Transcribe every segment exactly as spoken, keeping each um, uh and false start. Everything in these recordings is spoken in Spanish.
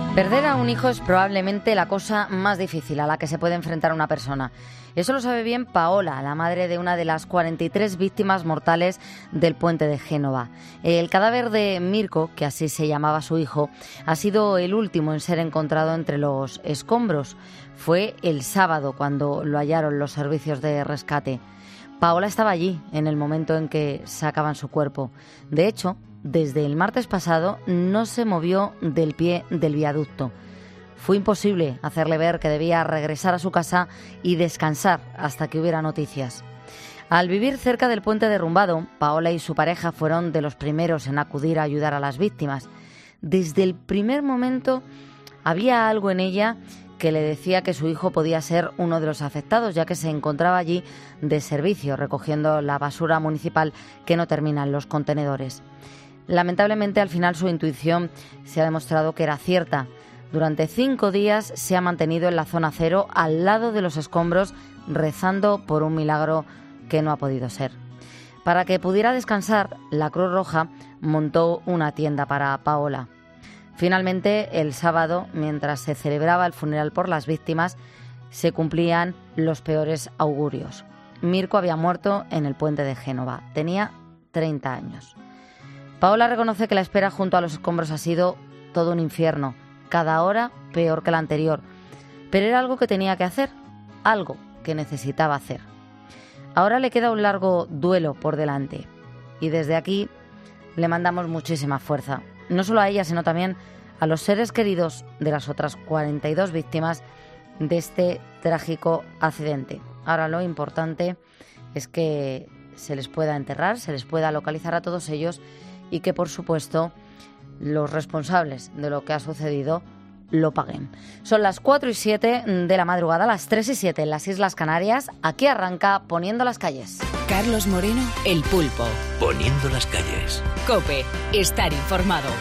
Perder a un hijo es probablemente la cosa más difícil a la que se puede enfrentar una persona. Eso lo sabe bien Paola, la madre de una de las cuarenta y tres víctimas mortales del puente de Génova. El cadáver de Mirko, que así se llamaba su hijo, ha sido el último en ser encontrado entre los escombros. Fue el sábado cuando lo hallaron los servicios de rescate. Paola estaba allí en el momento en que sacaban su cuerpo. De hecho, desde el martes pasado no se movió del pie del viaducto. Fue imposible hacerle ver que debía regresar a su casa y descansar hasta que hubiera noticias. Al vivir cerca del puente derrumbado, Paola y su pareja fueron de los primeros en acudir a ayudar a las víctimas. Desde el primer momento había algo en ella que le decía que su hijo podía ser uno de los afectados, ya que se encontraba allí de servicio recogiendo la basura municipal que no termina en los contenedores. Lamentablemente, al final su intuición se ha demostrado que era cierta. Durante cinco días se ha mantenido en la zona cero, al lado de los escombros, rezando por un milagro que no ha podido ser. Para que pudiera descansar, la Cruz Roja montó una tienda para Paola. Finalmente, el sábado, mientras se celebraba el funeral por las víctimas, se cumplían los peores augurios. Mirko había muerto en el puente de Génova. Tenía treinta años. Paola reconoce que la espera junto a los escombros ha sido todo un infierno, cada hora peor que la anterior, pero era algo que tenía que hacer, algo que necesitaba hacer. Ahora le queda un largo duelo por delante y desde aquí le mandamos muchísima fuerza, no solo a ella, sino también a los seres queridos de las otras cuarenta y dos víctimas de este trágico accidente. Ahora lo importante es que se les pueda enterrar, se les pueda localizar a todos ellos y que, por supuesto, los responsables de lo que ha sucedido lo paguen. Son las cuatro y siete de la madrugada, las tres y siete en las Islas Canarias. Aquí arranca Poniendo las calles. Carlos Moreno, El Pulpo. Poniendo las calles. COPE, estar informado.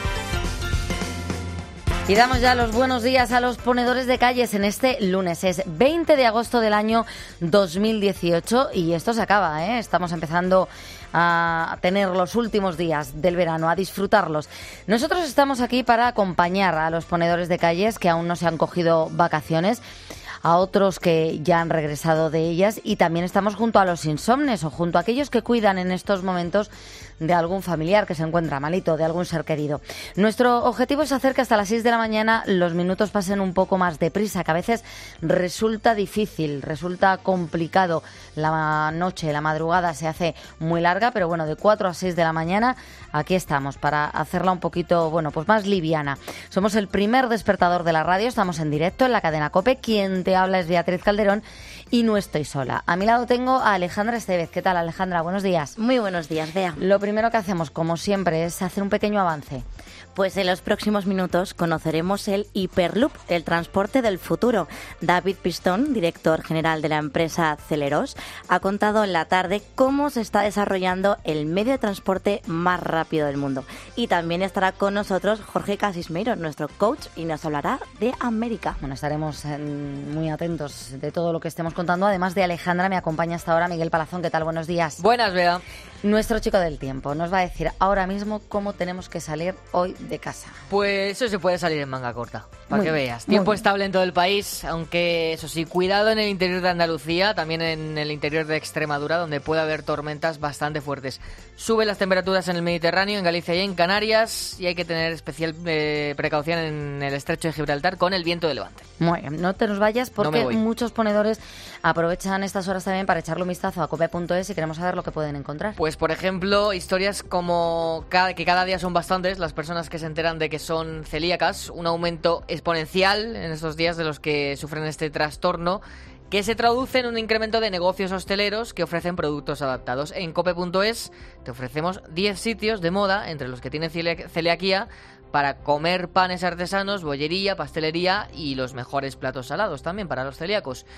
Y damos ya los buenos días a los ponedores de calles en este lunes. Es veinte de agosto del año dos mil dieciocho y esto se acaba, ¿eh? Estamos empezando a tener los últimos días del verano, a disfrutarlos. Nosotros estamos aquí para acompañar a los ponedores de calles que aún no se han cogido vacaciones, a otros que ya han regresado de ellas, y también estamos junto a los insomnes o junto a aquellos que cuidan en estos momentos de algún familiar que se encuentra malito, de algún ser querido. Nuestro objetivo es hacer que hasta las seis de la mañana los minutos pasen un poco más deprisa, que a veces resulta difícil, resulta complicado. La noche, la madrugada se hace muy larga, pero bueno, de cuatro a seis de la mañana aquí estamos para hacerla un poquito, bueno, pues más liviana. Somos el primer despertador de la radio, estamos en directo en la cadena COPE. Quien te habla es Beatriz Calderón y no estoy sola. A mi lado tengo a Alejandra Estevez. ¿Qué tal, Alejandra? Buenos días. Muy buenos días, Bea. Lo primero que hacemos, como siempre, es hacer un pequeño avance. Pues en los próximos minutos conoceremos el Hyperloop, el transporte del futuro. David Pistón, director general de la empresa Celeros, ha contado en la tarde cómo se está desarrollando el medio de transporte más rápido del mundo. Y también estará con nosotros Jorge Casismeiro, nuestro coach, y nos hablará de América. Bueno, estaremos eh, muy atentos de todo lo que estemos contando. Además de Alejandra, me acompaña hasta ahora Miguel Palazón. ¿Qué tal? Buenos días. Buenas, Bea. Nuestro chico del tiempo nos va a decir ahora mismo cómo tenemos que salir hoy de casa. Pues eso se puede salir en manga corta, para Muy que bien, veas. muy Tiempo bien. estable en todo el país, aunque eso sí, cuidado en el interior de Andalucía, también en el interior de Extremadura, donde puede haber tormentas bastante fuertes. Suben las temperaturas en el Mediterráneo, en Galicia y en Canarias, y hay que tener especial eh, precaución en el estrecho de Gibraltar con el viento de levante. Muy bien, no te nos vayas No porque me voy. muchos ponedores aprovechan estas horas también para echarle un vistazo a cope punto es y queremos saber lo que pueden encontrar. Pues, por ejemplo, historias como cada, que cada día son bastantes las personas que se enteran de que son celíacas, un aumento exponencial en estos días de los que sufren este trastorno, que se traduce en un incremento de negocios hosteleros que ofrecen productos adaptados. En cope punto es te ofrecemos diez sitios de moda, entre los que tienen celiac- celiaquía, para comer panes artesanos, bollería, pastelería y los mejores platos salados también para los celíacos.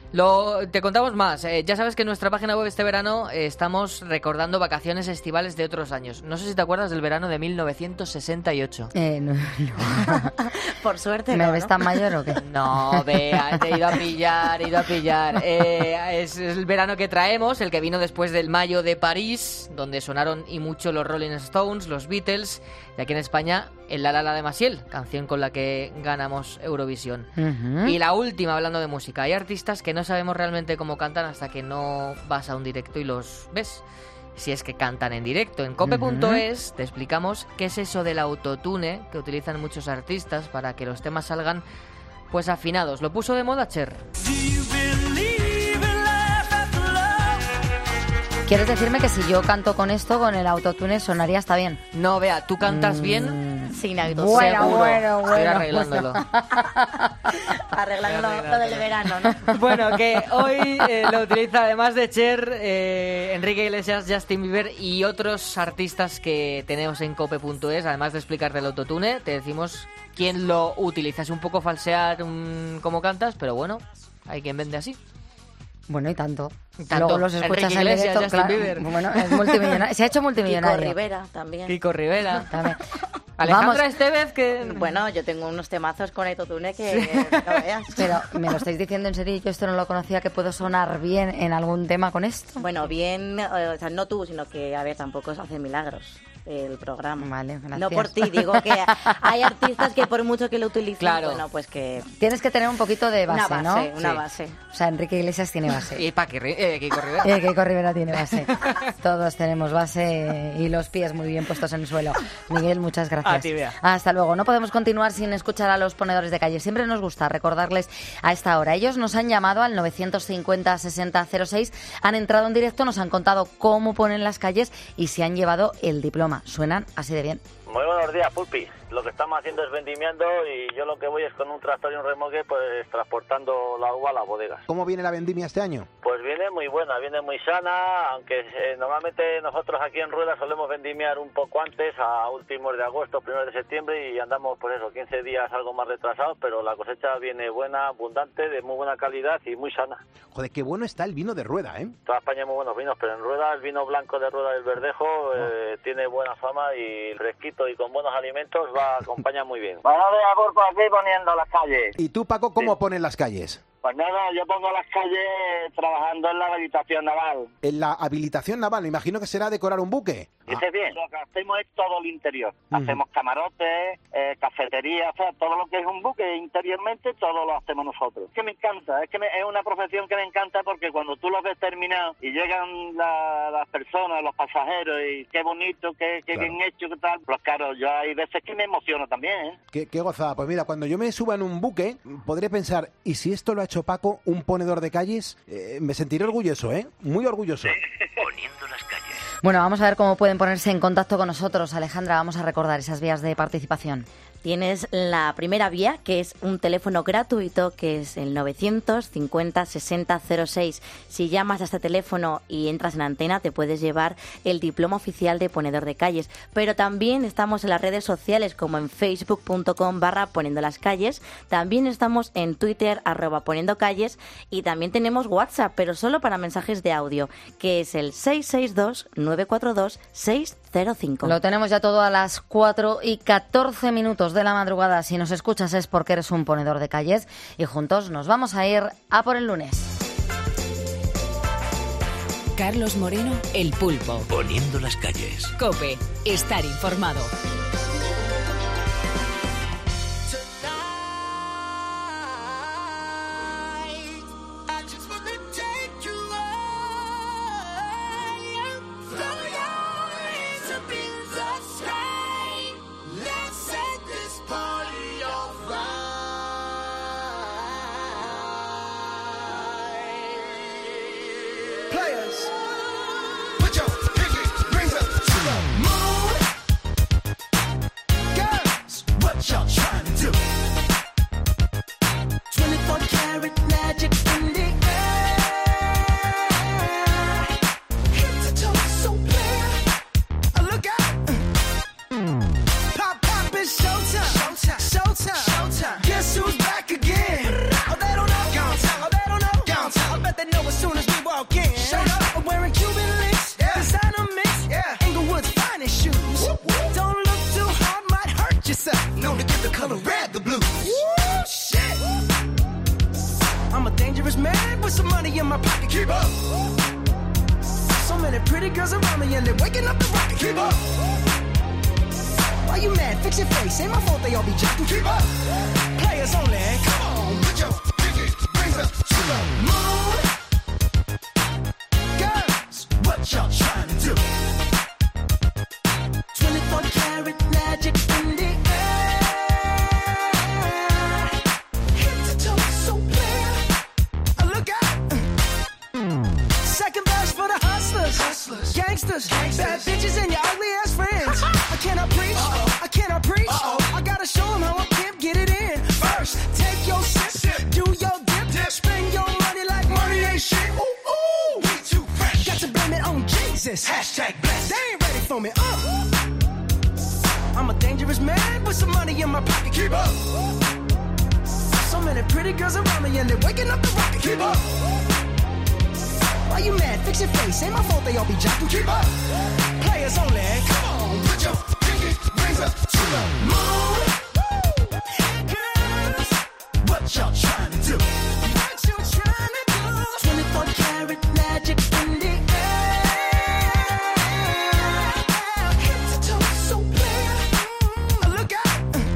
Lo, te contamos más. Eh, ya sabes que en nuestra página web este verano eh, estamos recordando vacaciones estivales de otros años. No sé si te acuerdas del verano de mil novecientos sesenta y ocho. Eh, no, no. Por suerte ¿Me no, ves ¿no? tan mayor o qué? No, vea, te he ido a pillar, he ido a pillar. Eh, es el verano que traemos, el que vino después del mayo de París, donde sonaron y mucho los Rolling Stones, los Beatles, y aquí en España el La La La de Maciel, canción con la que ganamos Eurovisión. Uh-huh. Y la última, hablando de música, hay artistas que no sabemos realmente cómo cantan hasta que no vas a un directo y los ves. Si es que cantan en directo. En cope punto es te explicamos qué es eso del autotune que utilizan muchos artistas para que los temas salgan pues afinados. ¿Lo puso de moda, Cher? ¿Quieres decirme que si yo canto con esto, con el autotune, sonaría hasta bien? No, vea, tú cantas bien. Sin autotune. Bueno, seguro. bueno, Estoy bueno, arreglándolo. Arreglando lo del verano, ¿no? Bueno, que hoy eh, lo utiliza además de Cher, eh, Enrique Iglesias, Justin Bieber y otros artistas que tenemos en cope punto es. Además de explicarte el autotune, te decimos quién lo utiliza. Es un poco falsear um, cómo cantas, pero bueno, hay quien vende así. Bueno, y tanto. Tanto. Luego los escuchas Enrique en Iglesias, directo, Justin claro. Bieber. Bueno, es multimillonario. Se ha hecho Kiko multimillonario. Rivera también. Kiko Rivera. También. Alejandra Vamos, Estevez, que... Bueno, yo tengo unos temazos con autotune que no veas. pero ¿me lo estáis diciendo en serio? Yo esto no lo conocía, que puedo sonar bien en algún tema con esto. Bueno, bien, eh, o sea, no tú, sino que, a ver, tampoco se hace milagros el programa. Vale, gracias. No por ti, digo que hay artistas que por mucho que lo utilicen, Claro. bueno, pues que... Tienes que tener un poquito de base, una base, ¿no? una Sí. base. O sea, Enrique Iglesias tiene base. Y Paqui, eh, Kiko Rivera. Eh, Kiko Rivera tiene base. Todos tenemos base y los pies muy bien puestos en el suelo. Miguel, muchas gracias. A ti, Bea. Hasta luego. No podemos continuar sin escuchar a los ponedores de calle. Siempre nos gusta recordarles a esta hora. Ellos nos han llamado al novecientos cincuenta sesenta cero seis, han entrado en directo, nos han contado cómo ponen las calles y se han llevado el diploma. Suenan así de bien. Muy buenos días, Pulpi. Lo que estamos haciendo es vendimiando y yo lo que voy es con un tractor y un remolque pues transportando la uva a las bodegas. ¿Cómo viene la vendimia este año? Pues viene muy buena, viene muy sana, aunque eh, normalmente nosotros aquí en Rueda solemos vendimiar un poco antes, a últimos de agosto, primeros de septiembre, y andamos por eso, quince días algo más retrasados, pero la cosecha viene buena, abundante, de muy buena calidad y muy sana. Joder, qué bueno está el vino de Rueda, ¿eh? Toda España hay muy buenos vinos, pero en Rueda el vino blanco de Rueda del Verdejo eh, tiene buena fama y fresquito y con buenos alimentos va acompaña muy bien. Vamos a por por aquí poniendo las calles. ¿Y tú, Paco, cómo Sí. ponen las calles? Pues nada, yo pongo las calles trabajando en la habilitación naval. En la habilitación naval, me imagino que será decorar un buque. Dice bien, lo que hacemos es todo el interior. Ujú. Hacemos camarotes, eh, cafetería, o sea, todo lo que es un buque interiormente, todo lo hacemos nosotros. Es que me encanta, es que me- es una profesión que me encanta porque cuando tú lo ves terminado y llegan la- las personas, los pasajeros, y qué bonito, qué, qué Claro. bien hecho, qué tal, pues claro, yo hay veces que me emociono también, ¿eh? Qué, qué gozada. Pues mira, cuando yo me suba en un buque, podré pensar, ¿y si esto lo ha hecho Paco, un ponedor de calles? Eh, me sentiré orgulloso, ¿eh? Muy orgulloso. Poniendo las calles. Bueno, vamos a ver cómo pueden ponerse en contacto con nosotros. Alejandra, vamos a recordar esas vías de participación. Tienes la primera vía, que es un teléfono gratuito, que es el novecientos cincuenta sesenta cero seis. Si llamas a este teléfono y entras en antena, te puedes llevar el diploma oficial de ponedor de calles. Pero también estamos en las redes sociales, como en facebook punto com barra poniendo las calles. También estamos en Twitter, arroba poniendo calles. Y también tenemos WhatsApp, pero solo para mensajes de audio, que es el seis seis dos nueve cuatro dos seis cero cinco. Lo tenemos ya todo a las cuatro y catorce minutos de la madrugada. Si nos escuchas es porque eres un ponedor de calles y juntos nos vamos a ir a por el lunes. Carlos Moreno, El Pulpo. Poniendo las calles. COPE. Estar informado. Players, put your pinky rings up to the moon. Girls, what y'all trying to do? twenty-four karat magic in the air. Head to toe so clear. Uh, look out. Pop, pop, it's showtime. Showtime. Showtime. Showtime. Guess who's back again? Oh, they don't know. Oh, they don't know. in my pocket. Keep up. So many pretty girls around me and they're waking up the rocket. Keep up. Why you mad? Fix your face. Ain't my fault they all be jacking. Keep up. Players only. Come on, put your pinky rings up to the moon. Girls, what y'all trying to do? twenty-four karat magic in the air. Head to toe so clear. Look out. Second verse for the hustlers, hustlers. Gangsters, gangsters, bad bitches and your ugly ass friends. I cannot preach, Uh-oh. I cannot preach. Uh-oh. I gotta show them how I can get it in. First, take your sip, sip. Do your dip, dip. Spend your money like money ain't shit. Ooh, ooh, we too fresh. Got to blame it on Jesus. Hashtag blessed. They ain't ready for me. Uh. I'm a dangerous man with some money in my pocket. Keep up. So many pretty girls around me and they're waking up the rocket. Keep up. Why you mad? Fix your face. Ain't my fault they all be jacking. Keep up. Players only. Come on, put your pinky rings up to the moon. Girls, what y'all trying to do? What you trying to do? twenty-four karat magic in the air. Head to toe so clear. Look out.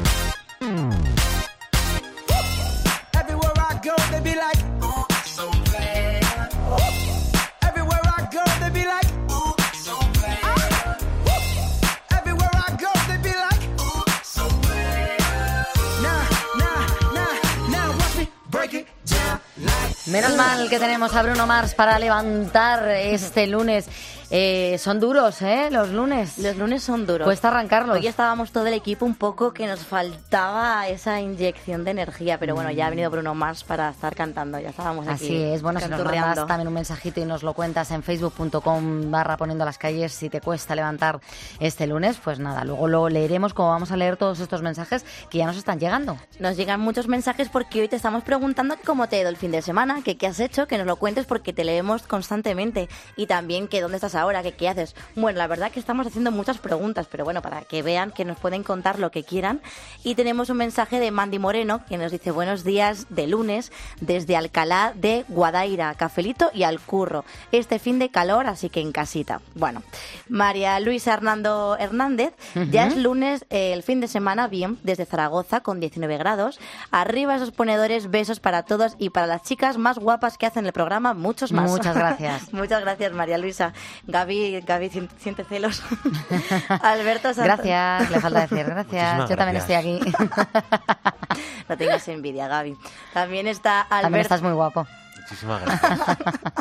Everywhere I go, they be like, ooh, so clear. Everywhere I go, they be like, ooh, so clear. Everywhere I go, they be like, ooh, so clear. Nah, nah, nah, now watch me break it down like. Menos mal que tenemos a Bruno Mars para levantar este lunes. Eh, son duros, ¿eh? Los lunes. Los lunes son duros. Cuesta arrancarlos. Hoy estábamos todo el equipo un poco que nos faltaba esa inyección de energía, pero bueno, ya ha venido Bruno Mars para estar cantando, ya estábamos aquí. Así es, bueno, si nos mandas también un mensajito y nos lo cuentas en facebook punto com barra poniendo las calles si te cuesta levantar este lunes, pues nada, luego lo leeremos como vamos a leer todos estos mensajes que ya nos están llegando. Nos llegan muchos mensajes porque hoy te estamos preguntando cómo te ha ido el fin de semana, que qué has hecho, que nos lo cuentes porque te leemos constantemente y también que dónde estás ahora, que qué haces. Bueno, la verdad que estamos haciendo muchas preguntas, pero bueno, para que vean que nos pueden contar lo que quieran. Y tenemos un mensaje de Mandy Moreno que nos dice buenos días de lunes desde Alcalá de Guadaira, cafelito y al curro. Este fin de calor, así que en casita. Bueno, María Luisa Hernando Hernández, uh-huh. Ya es lunes, eh, el fin de semana, bien, desde Zaragoza con diecinueve grados. Arriba esos ponedores, besos para todos y para las chicas más guapas que hacen el programa, muchos más. Muchas gracias. Muchas gracias, María Luisa. Gaby Gaby siente celos. Alberto Santa... Gracias, le falta decir gracias. Muchísimas Yo también gracias. Estoy aquí. No tengas envidia, Gaby. También está Alberto. También estás muy guapo. Muchísimas gracias.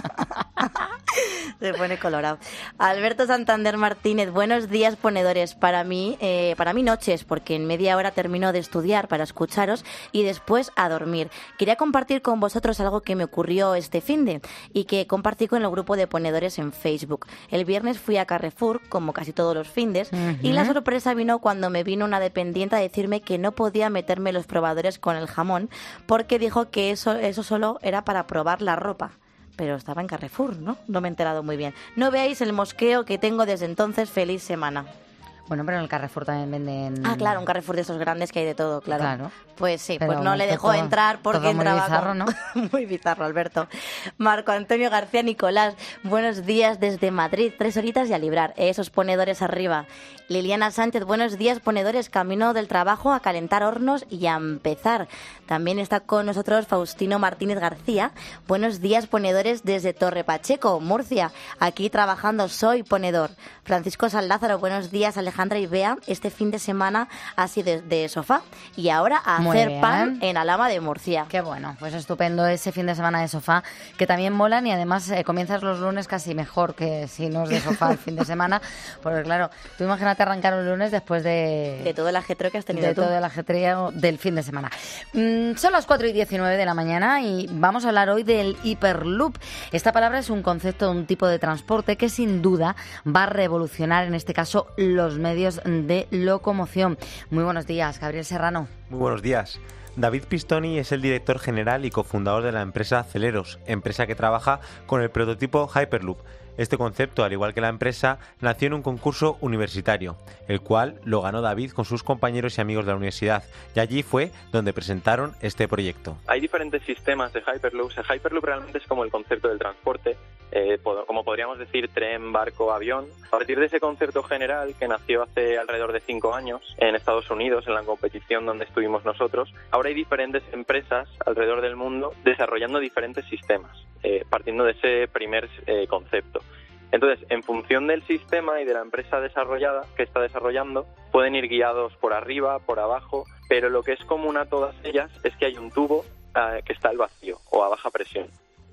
Se pone colorado. Alberto Santander Martínez, buenos días ponedores. Para mí, eh, para mí noches, porque en media hora termino de estudiar para escucharos y después a dormir. Quería compartir con vosotros algo que me ocurrió este finde y que compartí con el grupo de ponedores en Facebook. El viernes fui a Carrefour, como casi todos los findes, uh-huh. y la sorpresa vino cuando me vino una dependiente a decirme que no podía meterme los probadores con el jamón porque dijo que eso, eso solo era para probar la ropa. Pero estaba en Carrefour, ¿no? No me he enterado muy bien. No veáis el mosqueo que tengo desde entonces. Feliz semana. Bueno, pero en el Carrefour también venden... Ah, claro, un Carrefour de esos grandes que hay de todo, claro. Claro. Pues sí, pero pues no le dejó todo, entrar porque todo entraba muy bizarro, con... ¿no? Muy bizarro, Alberto. Marco Antonio García Nicolás, buenos días desde Madrid, tres horitas y a librar. Esos ponedores arriba. Liliana Sánchez, buenos días, ponedores, camino del trabajo a calentar hornos y a empezar. También está con nosotros Faustino Martínez García. Buenos días, ponedores, desde Torre Pacheco, Murcia. Aquí trabajando, soy ponedor. Francisco San Lázaro, buenos días, Alejandra y Bea. Este fin de semana así de, de sofá y ahora a Muy hacer bien. Pan en Alhama de Murcia. Qué bueno, pues estupendo ese fin de semana de sofá, que también molan y además eh, comienzas los lunes casi mejor que si no es de sofá el fin de semana, porque claro, tú imagínate arrancar un lunes después de... De todo el ajetreo que has tenido De tú. todo el ajetreo del fin de semana. Mm, son las cuatro y diecinueve de la mañana y vamos a hablar hoy del hiperloop. Esta palabra es un concepto de un tipo de transporte que sin duda va a revolucionar, en este caso, los medios de locomoción. Muy buenos días, Gabriel Serrano. Muy buenos días. David Pistoni es el director general y cofundador de la empresa Celeros, empresa que trabaja con el prototipo Hyperloop. Este concepto, al igual que la empresa, nació en un concurso universitario, el cual lo ganó David con sus compañeros y amigos de la universidad, y allí fue donde presentaron este proyecto. Hay diferentes sistemas de Hyperloops. El Hyperloop realmente es como el concepto del transporte, eh, como podríamos decir tren, barco, avión. A partir de ese concepto general que nació hace alrededor de cinco años en Estados Unidos, en la competición donde estuvimos nosotros, ahora hay diferentes empresas alrededor del mundo desarrollando diferentes sistemas, eh, partiendo de ese primer eh, concepto. Entonces, en función del sistema y de la empresa desarrollada que está desarrollando, pueden ir guiados por arriba, por abajo, pero lo que es común a todas ellas es que hay un tubo eh, que está al vacío o a baja presión.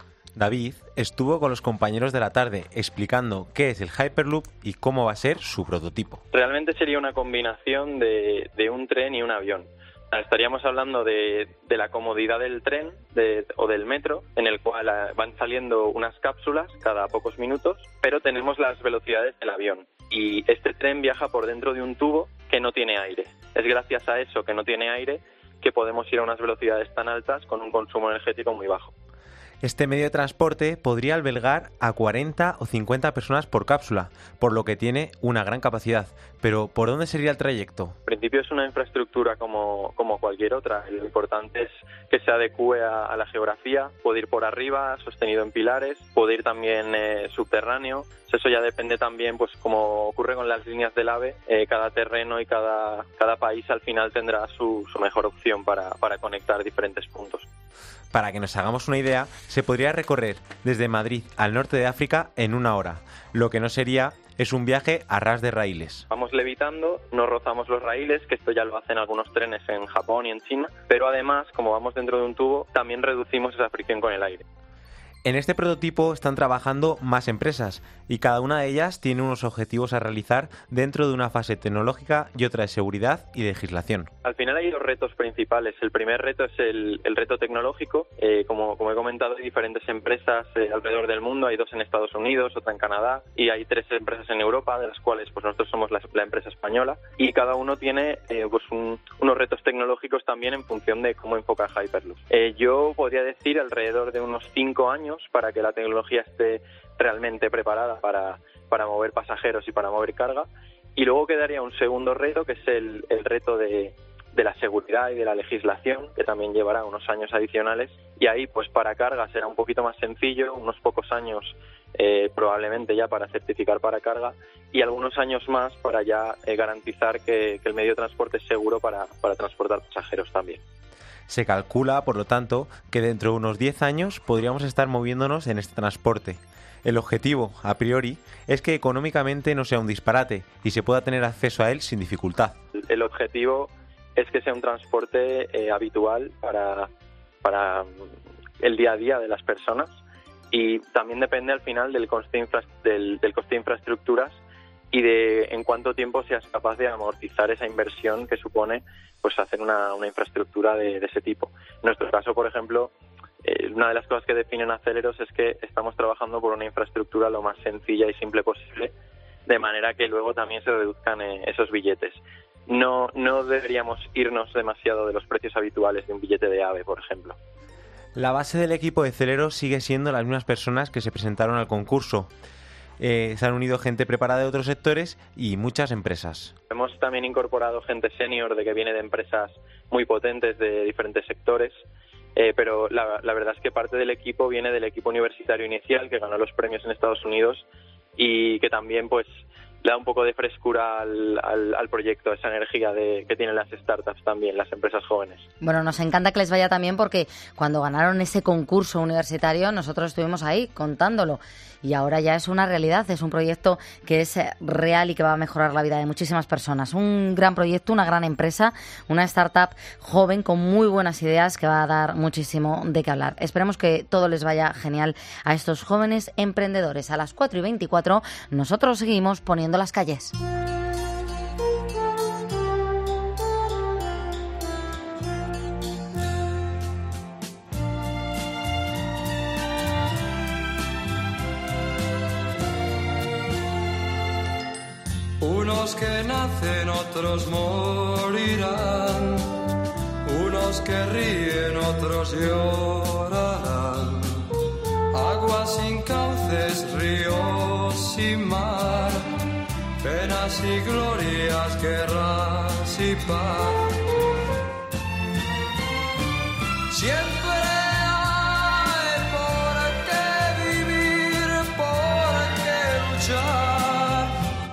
David estuvo con los compañeros de la tarde explicando qué es el Hyperloop y cómo va a ser su prototipo. Realmente sería una combinación de, de un tren y un avión. Estaríamos hablando de, de la comodidad del tren de, o del metro, en el cual van saliendo unas cápsulas cada pocos minutos, pero tenemos las velocidades del avión. Y este tren viaja por dentro de un tubo que no tiene aire. Es gracias a eso que no tiene aire que podemos ir a unas velocidades tan altas con un consumo energético muy bajo. Este medio de transporte podría albergar a cuarenta o cincuenta personas por cápsula, por lo que tiene una gran capacidad. Pero, ¿por dónde sería el trayecto? En principio es una infraestructura como, como cualquier otra. Lo importante es que se adecue a, a la geografía. Puede ir por arriba, sostenido en pilares, puede ir también eh, subterráneo. Eso ya depende también, pues como ocurre con las líneas del AVE, eh, cada terreno y cada, cada país al final tendrá su, su mejor opción para, para conectar diferentes puntos. Para que nos hagamos una idea, se podría recorrer desde Madrid al norte de África en una hora. Lo que no sería es un viaje a ras de raíles. Vamos levitando, no rozamos los raíles, que esto ya lo hacen algunos trenes en Japón y en China, pero además, como vamos dentro de un tubo, también reducimos esa fricción con el aire. En este prototipo están trabajando más empresas y cada una de ellas tiene unos objetivos a realizar dentro de una fase tecnológica y otra de seguridad y legislación. Al final hay dos retos principales. El primer reto es el, el reto tecnológico. Eh, como, como he comentado, hay diferentes empresas eh, alrededor del mundo. Hay dos en Estados Unidos, otra en Canadá y hay tres empresas en Europa, de las cuales pues nosotros somos la, la empresa española. Y cada uno tiene eh, pues un, unos retos tecnológicos también en función de cómo enfoca Hyperloop. Eh, yo podría decir alrededor de unos cinco años para que la tecnología esté realmente preparada para, para mover pasajeros y para mover carga. Y luego quedaría un segundo reto, que es el, el reto de, de la seguridad y de la legislación, que también llevará unos años adicionales. Y ahí, pues para carga será un poquito más sencillo, unos pocos años eh, probablemente ya para certificar para carga y algunos años más para ya eh, garantizar que, que el medio de transporte es seguro para, para transportar pasajeros también. Se calcula, por lo tanto, que dentro de unos diez años podríamos estar moviéndonos en este transporte. El objetivo, a priori, es que económicamente no sea un disparate y se pueda tener acceso a él sin dificultad. El objetivo es que sea un transporte eh, habitual para, para el día a día de las personas y también depende al final del coste, infra, del, del coste de infraestructuras y de en cuánto tiempo seas capaz de amortizar esa inversión que supone pues hacer una, una infraestructura de, de ese tipo. En nuestro caso, por ejemplo, eh, una de las cosas que definen a Celeros es que estamos trabajando por una infraestructura lo más sencilla y simple posible, de manera que luego también se reduzcan eh, esos billetes. No, no deberíamos irnos demasiado de los precios habituales de un billete de AVE, por ejemplo. La base del equipo de Celeros sigue siendo las mismas personas que se presentaron al concurso. Eh, se han unido gente preparada de otros sectores y muchas empresas. Hemos también incorporado gente senior de que viene de empresas muy potentes de diferentes sectores, eh, pero la, la verdad es que parte del equipo viene del equipo universitario inicial que ganó los premios en Estados Unidos y que también pues le da un poco de frescura al, al, al proyecto, esa energía de, que tienen las startups también, las empresas jóvenes. Bueno, nos encanta que les vaya también porque cuando ganaron ese concurso universitario nosotros estuvimos ahí contándolo y ahora ya es una realidad, es un proyecto que es real y que va a mejorar la vida de muchísimas personas. Un gran proyecto, una gran empresa, una startup joven con muy buenas ideas que va a dar muchísimo de qué hablar. Esperemos que todo les vaya genial a estos jóvenes emprendedores. A las cuatro y veinticuatro nosotros seguimos poniendo las calles. Unos que nacen, otros morirán. Unos que ríen, otros llorarán. Aguas sin cauces, ríos penas y glorias, guerras y paz. Siempre hay por qué vivir, por qué luchar.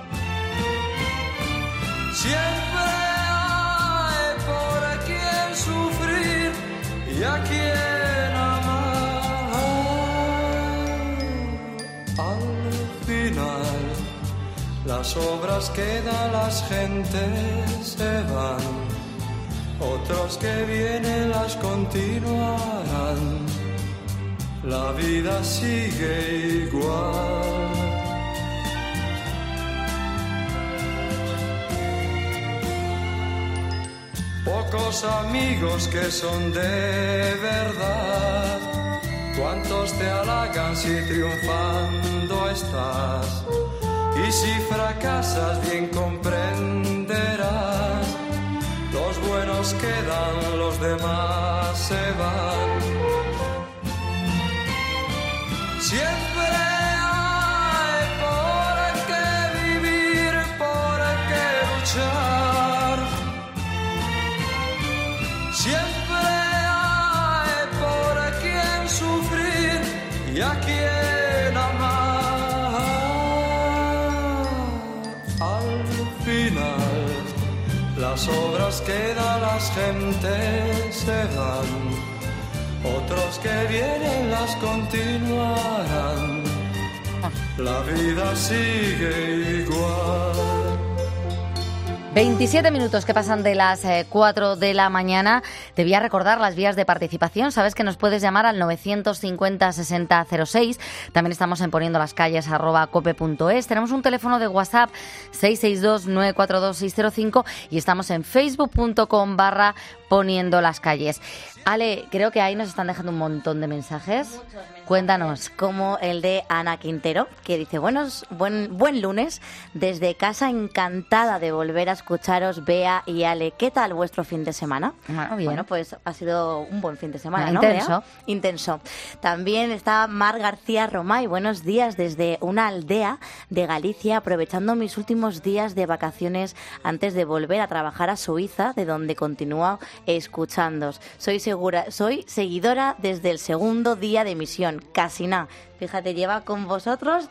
Siempre hay por quien sufrir y a quien amar. Al final, las obras quedan, las gentes se van. Otros que vienen las continuarán. La vida sigue igual. Pocos amigos que son de verdad. Cuántos te halagan si triunfando estás. Y si fracasas bien comprenderás. Los buenos quedan, los demás se van. Siempre hay por qué vivir, por qué luchar. Siempre hay por quien sufrir y a quien amar. Al final, las obras quedan, las gentes se van. Otros que vienen las continuarán. La vida sigue igual. veintisiete minutos que pasan de las eh, cuatro de la mañana. Te voy a recordar las vías de participación. Sabes que nos puedes llamar al novecientos cincuenta sesenta cero seis. También estamos en poniendo las calles arroba cope punto es. Tenemos un teléfono de WhatsApp seis seis dos nueve cuatro dos seis cero cinco y estamos en facebook punto com barra poniendo las calles. Ale, creo que ahí nos están dejando un montón de mensajes. Cuéntanos. Como el de Ana Quintero, que dice, buenos, buen, buen lunes, desde casa encantada de volver a escucharos, Bea y Ale. ¿Qué tal vuestro fin de semana? Bueno, bien. Bueno, pues ha sido un buen fin de semana, ¿no? Intenso. Bea? Intenso. También está Mar García Romay. Buenos días desde una aldea de Galicia, aprovechando mis últimos días de vacaciones antes de volver a trabajar a Suiza, de donde continúo escuchándoos. Soy segura, soy seguidora desde el segundo día de emisión. Casi nada. Fíjate, lleva con vosotros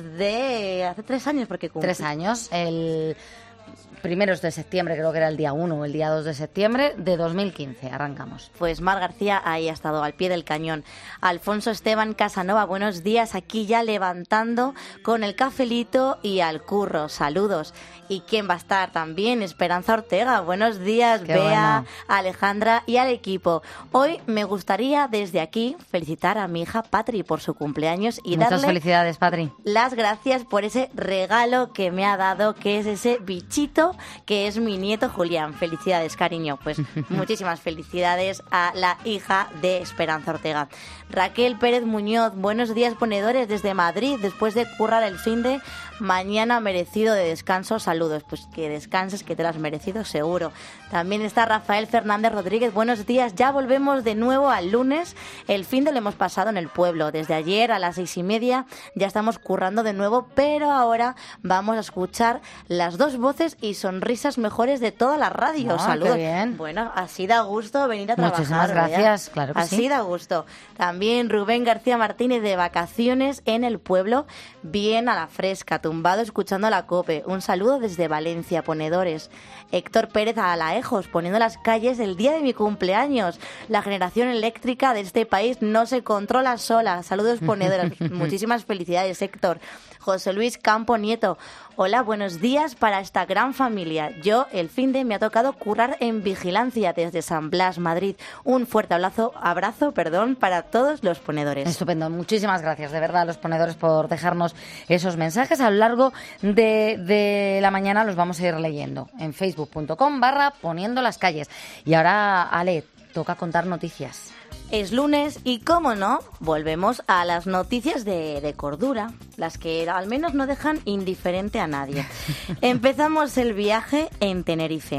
desde hace tres años, porque cumple. Tres años. El primeros de septiembre, creo que era el día uno o el día dos de septiembre de dos mil quince. Arrancamos. Pues Mar García ahí ha estado, al pie del cañón. Alfonso Esteban Casanova, buenos días. Aquí ya levantando con el cafelito y al curro. Saludos. ¿Y quién va a estar también? Esperanza Ortega. Buenos días, Qué Bea, bueno. Alejandra y al equipo. Hoy me gustaría desde aquí felicitar a mi hija Patri por su cumpleaños y Muchas darle felicidades, Patri. las gracias por ese regalo que me ha dado, que es ese bichito que es mi nieto Julián. Felicidades, cariño. Pues muchísimas felicidades a la hija de Esperanza Ortega. Raquel Pérez Muñoz, buenos días, ponedores, desde Madrid, después de currar el finde, mañana merecido de descanso. Saludos, pues que descanses, que te lo has merecido seguro. También está Rafael Fernández Rodríguez, buenos días, ya volvemos de nuevo al lunes. El finde lo hemos pasado en el pueblo, desde ayer a las seis y media ya estamos currando de nuevo, pero ahora vamos a escuchar las dos voces y sonrisas mejores de toda la radio. Ah, Saludos. qué bien. Bueno, así da gusto venir a trabajar. Muchísimas ¿verdad? gracias, claro que así sí. da gusto. También Rubén García Martínez, de vacaciones en el pueblo, bien a la fresca, tumbado escuchando la COPE. Un saludo desde Valencia, ponedores. Héctor Pérez Alaejos, poniendo las calles el día de mi cumpleaños. La generación eléctrica de este país no se controla sola. Saludos, ponedores. Muchísimas felicidades, Héctor. José Luis Campo Nieto. Hola, buenos días para esta gran familia. Yo, el finde, me ha tocado currar en vigilancia desde San Blas, Madrid. Un fuerte abrazo, abrazo perdón, para todos los ponedores. Estupendo, muchísimas gracias de verdad a los ponedores por dejarnos esos mensajes. A lo largo de, de la mañana los vamos a ir leyendo en facebook punto com barra poniendo las calles. Y ahora, Ale, toca contar noticias. Es lunes y, cómo no, volvemos a las noticias de, de cordura, las que al menos no dejan indiferente a nadie. Empezamos el viaje en Tenerife.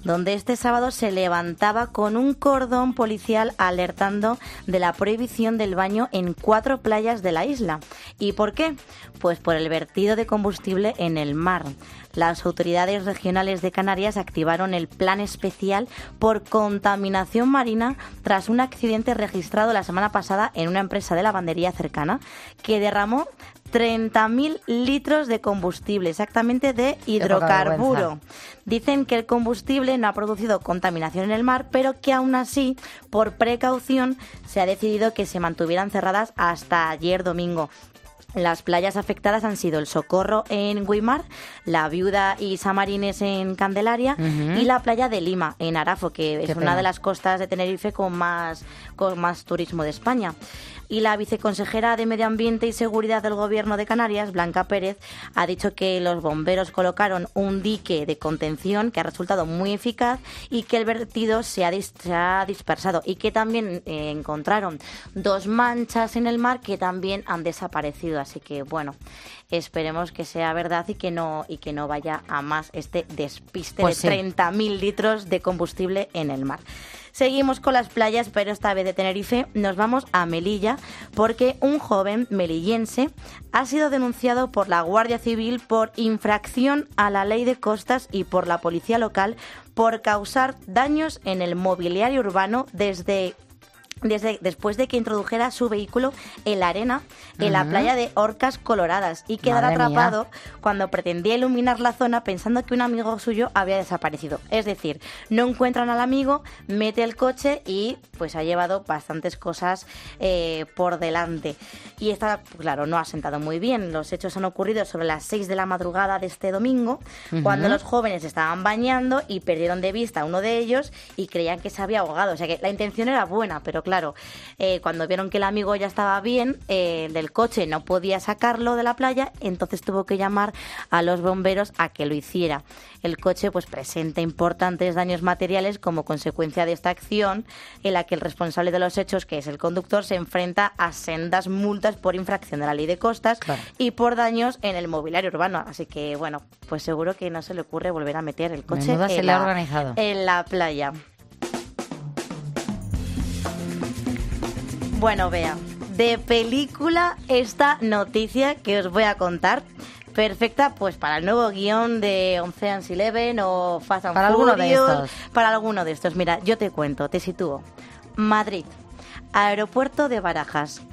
donde este sábado se levantaba con un cordón policial alertando de la prohibición del baño en cuatro playas de la isla. ¿Y por qué? Pues por el vertido de combustible en el mar. Las autoridades regionales de Canarias activaron el plan especial por contaminación marina tras un accidente registrado la semana pasada en una empresa de lavandería cercana que derramó treinta mil litros de combustible, exactamente de hidrocarburo. Dicen que el combustible no ha producido contaminación en el mar, pero que aún así, por precaución, se ha decidido que se mantuvieran cerradas hasta ayer domingo. Las playas afectadas han sido El Socorro en Güímar, La Viuda y Samarines en Candelaria uh-huh. y la playa de Lima en Arafo, que Qué es pena. una de las costas de Tenerife con más, con más turismo de España. Y la viceconsejera de Medio Ambiente y Seguridad del Gobierno de Canarias, Blanca Pérez, ha dicho que los bomberos colocaron un dique de contención que ha resultado muy eficaz y que el vertido se ha, dis- se ha dispersado y que también eh, encontraron dos manchas en el mar que también han desaparecido. Así que, bueno, esperemos que sea verdad y que no y que no vaya a más este despiste pues de sí. treinta mil litros de combustible en el mar. Seguimos con las playas, pero esta vez de Tenerife nos vamos a Melilla porque un joven melillense ha sido denunciado por la Guardia Civil por infracción a la ley de costas y por la policía local por causar daños en el mobiliario urbano desde... Desde, después de que introdujera su vehículo en la arena en uh-huh. la playa de Orcas Coloradas y quedara Madre atrapado mía. cuando pretendía iluminar la zona pensando que un amigo suyo había desaparecido. Es decir, no encuentran al amigo, mete el coche y pues ha llevado bastantes cosas eh, por delante. Y esta, claro, no ha sentado muy bien. Los hechos han ocurrido sobre las seis de la madrugada de este domingo, uh-huh. cuando los jóvenes estaban bañando y perdieron de vista a uno de ellos y creían que se había ahogado. O sea que la intención era buena, pero claro, Claro, eh, cuando vieron que el amigo ya estaba bien, eh, del coche no podía sacarlo de la playa, entonces tuvo que llamar a los bomberos a que lo hiciera. El coche pues presenta importantes daños materiales como consecuencia de esta acción, en la que el responsable de los hechos, que es el conductor, se enfrenta a sendas multas por infracción de la ley de costas claro. y por daños en el mobiliario urbano. Así que, bueno, pues seguro que no se le ocurre volver a meter el coche en la, organizado. en la playa. Bueno, vea, de película esta noticia que os voy a contar, perfecta pues para el nuevo guión de Ocean's Eleven o Fast and para Furious, alguno de estos. Para alguno de estos. Mira, yo te cuento, te sitúo. Madrid, aeropuerto de Barajas.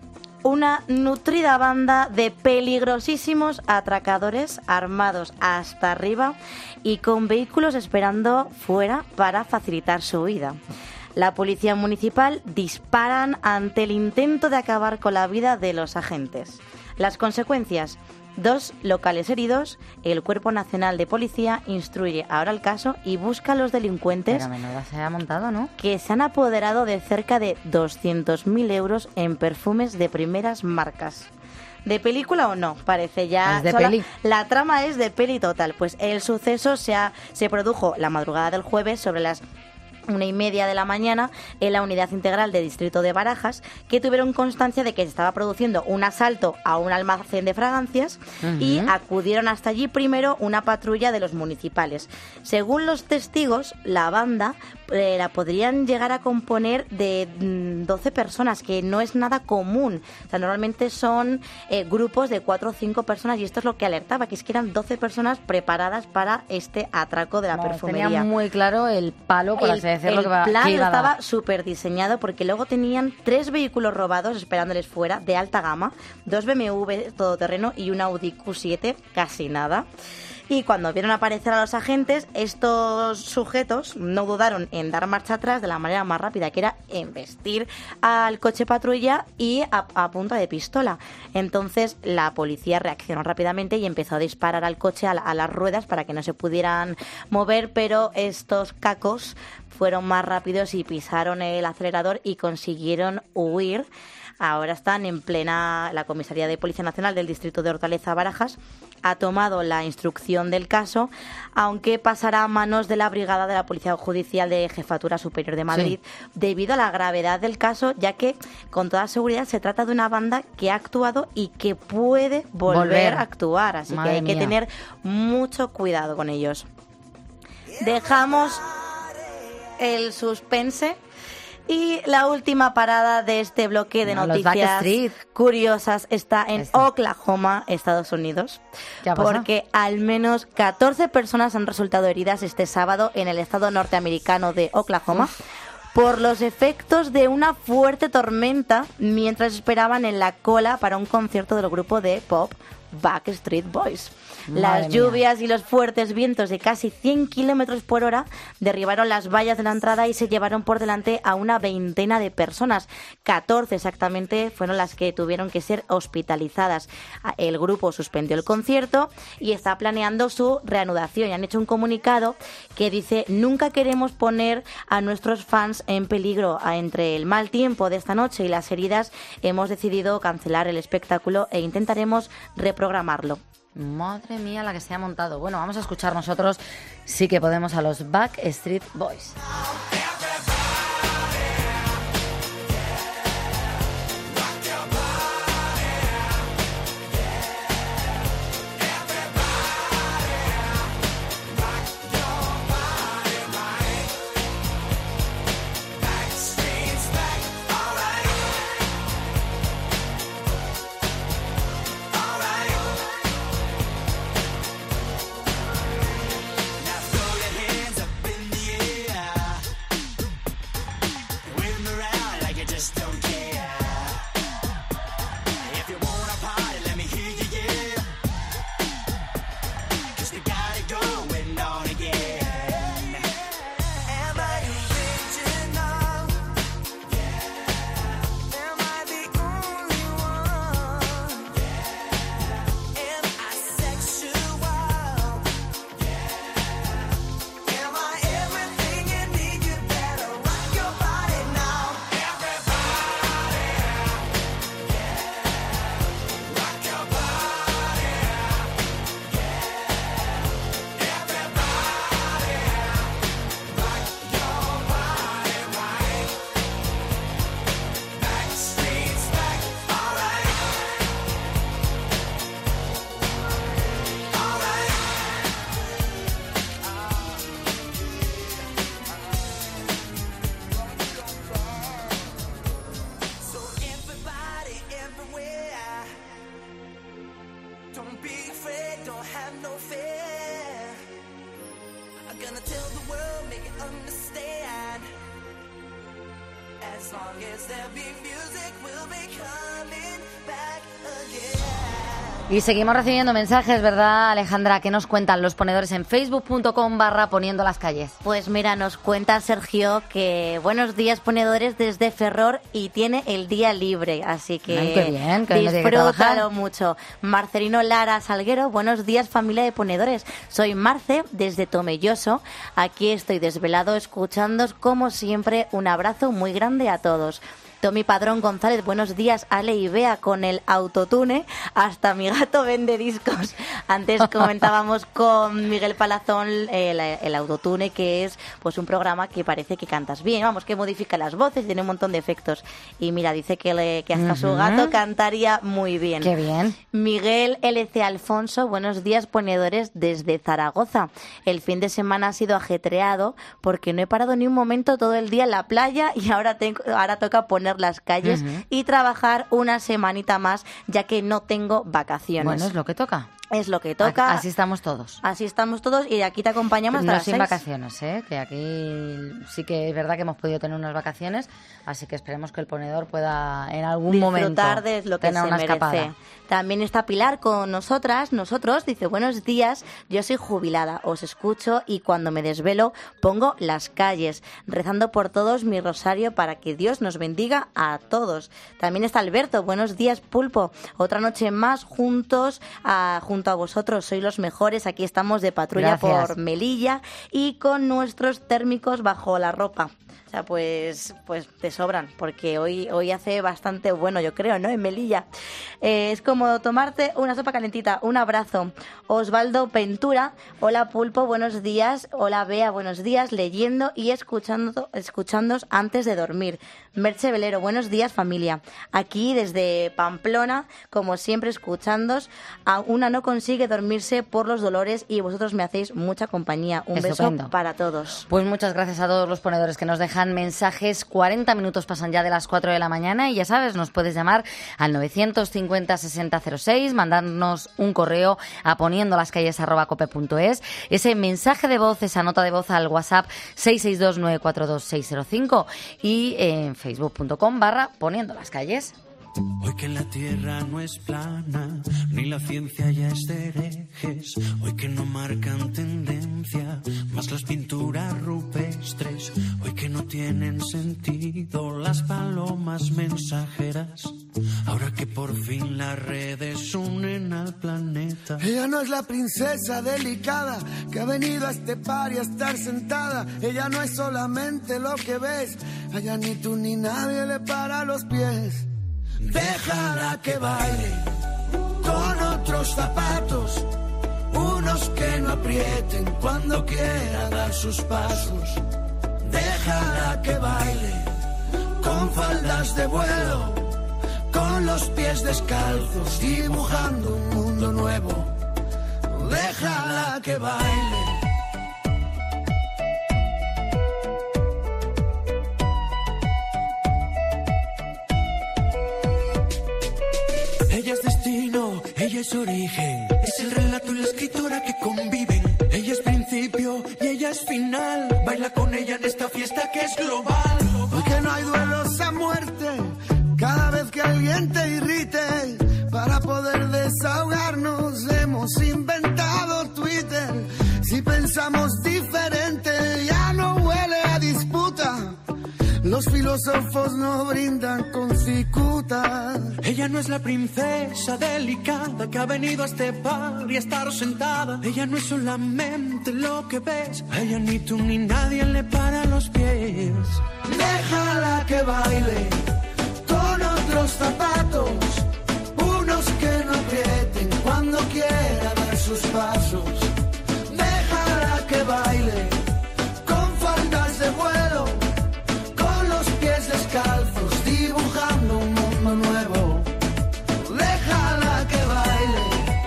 Una nutrida banda de peligrosísimos atracadores armados hasta arriba y con vehículos esperando fuera para facilitar su huida. La policía municipal disparan ante el intento de acabar con la vida de los agentes. Las consecuencias: dos locales heridos. El Cuerpo Nacional de Policía instruye ahora el caso y busca a los delincuentes. Pero menuda se ha montado, ¿no? Que se han apoderado de cerca de doscientos mil euros en perfumes de primeras marcas. ¿De película o no? Parece ya... Es de sola, peli. La trama es de peli total. Pues el suceso se, ha, se produjo la madrugada del jueves sobre las una y media de la mañana en la unidad integral de distrito de Barajas, que tuvieron constancia de que se estaba produciendo un asalto a un almacén de fragancias uh-huh. y acudieron hasta allí primero una patrulla de los municipales. Según los testigos, la banda eh, la podrían llegar a componer de mm, doce personas, que no es nada común. O sea, normalmente son eh, grupos de cuatro o cinco personas y esto es lo que alertaba, que es que eran doce personas preparadas para este atraco de la no, perfumería. Tenía muy claro el palo, por el, así decirlo, el que va, plan que iba estaba súper diseñado porque luego tenían tres vehículos robados esperándoles fuera de alta gama, dos B M W todoterreno y un Audi Q siete, casi nada. Y cuando vieron aparecer a los agentes, estos sujetos no dudaron en dar marcha atrás de la manera más rápida, que era embestir al coche patrulla y a, a punta de pistola. Entonces la policía reaccionó rápidamente y empezó a disparar al coche, a, la, a las ruedas, para que no se pudieran mover, pero estos cacos fueron más rápidos y pisaron el acelerador y consiguieron huir. Ahora están en plena... La Comisaría de Policía Nacional del Distrito de Hortaleza, Barajas, ha tomado la instrucción del caso, aunque pasará a manos de la Brigada de la Policía Judicial de Jefatura Superior de Madrid, sí. debido a la gravedad del caso, ya que con toda seguridad se trata de una banda que ha actuado y que puede volver, volver. a actuar. Así Madre que hay mía. que tener mucho cuidado con ellos. Dejamos el suspense. Y la última parada de este bloque de No, los noticias Backstreet. curiosas está en Este. Oklahoma, Estados Unidos. ¿Qué ha pasado? Porque al menos catorce personas han resultado heridas este sábado en el estado norteamericano de Oklahoma Uf. por los efectos de una fuerte tormenta mientras esperaban en la cola para un concierto del grupo de pop Backstreet Boys. Madre Las mía. lluvias y los fuertes vientos de casi cien kilómetros por hora derribaron las vallas de la entrada y se llevaron por delante a una veintena de personas. catorce exactamente fueron las que tuvieron que ser hospitalizadas. El grupo suspendió el concierto y está planeando su reanudación. Y han hecho un comunicado que dice: nunca queremos poner a nuestros fans en peligro. Entre el mal tiempo de esta noche y las heridas, hemos decidido cancelar el espectáculo e intentaremos reprogramarlo. Madre mía, la que se ha montado. Bueno, vamos a escuchar nosotros, sí que podemos, a los Backstreet Boys. Y seguimos recibiendo mensajes, ¿verdad, Alejandra? ¿Qué nos cuentan los ponedores en facebook punto com barra poniendo las calles? Pues mira, nos cuenta Sergio que buenos días, ponedores, desde Ferrol, y tiene el día libre, así que Ay, qué bien, que no tiene que disfrútalo trabajar. mucho. Marcelino Lara Salguero, buenos días, familia de ponedores. Soy Marce, desde Tomelloso. Aquí estoy desvelado escuchándoos como siempre. Un abrazo muy grande a todos. Tommy Padrón González, buenos días, Ale y Bea, con el autotune, hasta mi gato vende discos. Antes comentábamos con Miguel Palazón el, el autotune, que es pues un programa que parece que cantas bien, vamos, que modifica las voces, tiene un montón de efectos. Y mira, dice que, le, que hasta su Ujú. gato cantaría muy bien. Qué bien. Miguel L C Alfonso, buenos días, ponedores, desde Zaragoza. El fin de semana ha sido ajetreado porque no he parado ni un momento todo el día en la playa y ahora, tengo, ahora toca poner las calles Ujú. y trabajar una semanita más, ya que no tengo vacaciones. Bueno, es lo que toca. Es lo que toca. Así estamos todos. Así estamos todos y aquí te acompañamos hasta No las sin seis. vacaciones, ¿eh? Que aquí sí que es verdad que hemos podido tener unas vacaciones, así que esperemos que el ponedor pueda en algún momento disfrutar de lo que tener se una merece. escapada. También está Pilar con nosotras, nosotros, dice, buenos días, yo soy jubilada, os escucho y cuando me desvelo pongo las calles, rezando por todos mi rosario para que Dios nos bendiga a todos. También está Alberto, buenos días, Pulpo, otra noche más juntos, a, junto a vosotros, sois los mejores, aquí estamos de patrulla Gracias. por Melilla y con nuestros térmicos bajo la ropa. O sea, pues, pues te sobran, porque hoy, hoy hace bastante bueno, yo creo, ¿no? En Melilla. Eh, es como tomarte una sopa calentita. Un abrazo. Osvaldo Ventura, hola Pulpo, buenos días. Hola Bea, buenos días. Leyendo y escuchando, escuchándos antes de dormir. Merche Velero, buenos días familia. Aquí desde Pamplona, como siempre, escuchándos. A una no consigue dormirse por los dolores y vosotros me hacéis mucha compañía. Un Estupendo. beso para todos. Pues muchas gracias a todos los ponedores que nos dejan mensajes. cuarenta minutos pasan ya de las cuatro de la mañana y ya sabes, nos puedes llamar al novecientos cincuenta sesenta cero seis, mandarnos un correo a poniendo las calles arroba cope punto es, ese mensaje de voz, esa nota de voz al WhatsApp seis seis dos nueve cuatro dos seis cero cinco y en facebook punto com barra poniendo las calles. Hoy que la tierra no es plana, ni la ciencia ya es de herejes. Hoy que no marcan tendencia, más las pinturas rupestres. Hoy que no tienen sentido las palomas mensajeras. Ahora que por fin las redes unen al planeta. Ella no es la princesa delicada que ha venido a este par y a estar sentada. Ella no es solamente lo que ves. Allá ni tú ni nadie le para los pies. Déjala que baile con otros zapatos, unos que no aprieten cuando quiera dar sus pasos. Déjala que baile con faldas de vuelo, con los pies descalzos, dibujando un mundo nuevo. Déjala que baile. Ella es destino, ella es origen, es el relato y la escritora que conviven. Ella es principio y ella es final, baila con ella en esta fiesta que es global. Hoy que no hay duelos a muerte, cada vez que alguien te irrite, para poder desahogarnos hemos inventado Twitter. Si pensamos diferente ya no huele a disputa. Los filósofos no brindan con cicuta. Ella no es la princesa delicada que ha venido a este par y a estar sentada. Ella no es solamente lo que ves. A ella ni tú ni nadie le para los pies. Déjala que baile con otros zapatos, unos que no aprieten cuando quiera dar sus pasos. Déjala que baile con faldas de vuelo, descalzos, dibujando un mundo nuevo. Déjala que baile.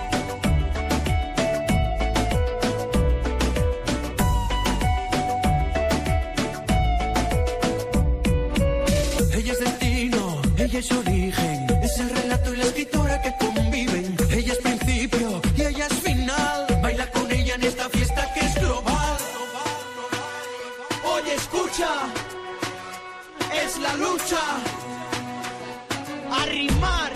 Ella es destino, ella es origen, es el relato y la escritora que conviven. Ella es principio y ella es final, baila con ella en esta fiesta que es global. Oye, escucha, es la lucha a rimar.